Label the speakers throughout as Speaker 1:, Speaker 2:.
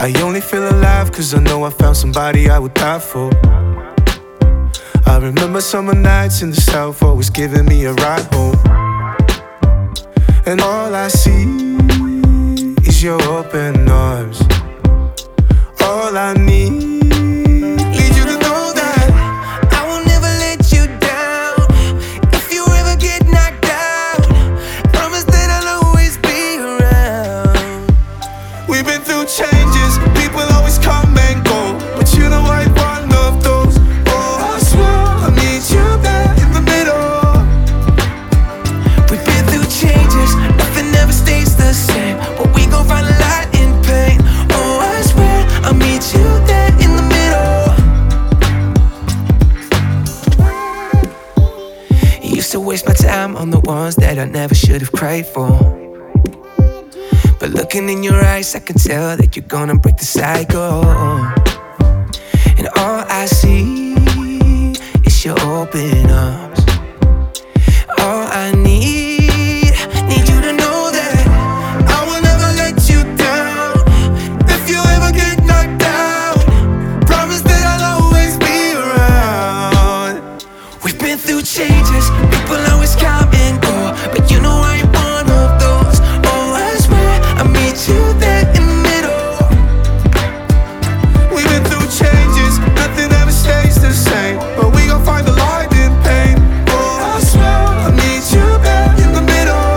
Speaker 1: I only feel alive cause I know I found somebody I would die for. I remember summer nights in the south, always giving me a ride home. And all I see is your open arms. All I need you to know that
Speaker 2: I will never let you down. If you ever get knocked down, promise that I'll always be around.
Speaker 1: we've been through changes, people always come and go, but you know I ain't one of those. Oh, I swear I need you there in the middle.
Speaker 2: We've been through changes, nothing ever stays the same, but we gon' find a lot in pain. Oh, I swear I'll meet you there in the middle. You used to waste my time on the ones that I never should've cried for, but looking in your eyes I can tell that you're gonna break the cycle. And all I see is your open arms. All I need you to know that I will never let you down. If you ever get knocked down, promise that I'll always be around. We've been through changes, people always come and go, but you know I ain't one of those. Oh, I swear I'll meet you there in the middle.
Speaker 1: We've been through changes, nothing ever stays the same, but we gon' find the light in pain. Oh, I swear I need you there in the middle.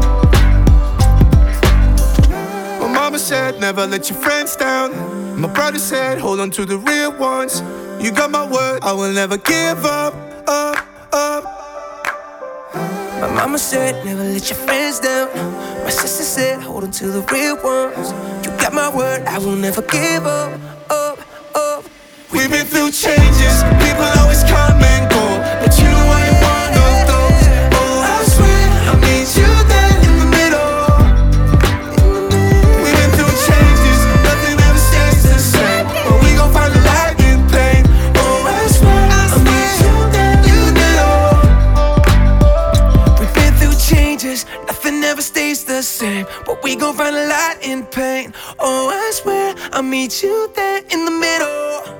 Speaker 1: My mama said never let your friends down. My brother said hold on to the real ones. You got my word, I will never give up, up.
Speaker 2: My mama said never let your friends down. My sister said hold on to the real ones. You got my word, I will never give up, up.
Speaker 1: We've been through changes, people always come and go, but you know I ain't one of those. Oh, I swear I'll meet you there in the middle. We've been through changes, nothing ever stays the same, but we gon' find the light in pain. Oh, I swear I'll meet you there in the middle.
Speaker 2: We've been through changes, nothing ever stays the same, but we gon' find a lot in pain. Oh, I swear I'll meet you there in the middle.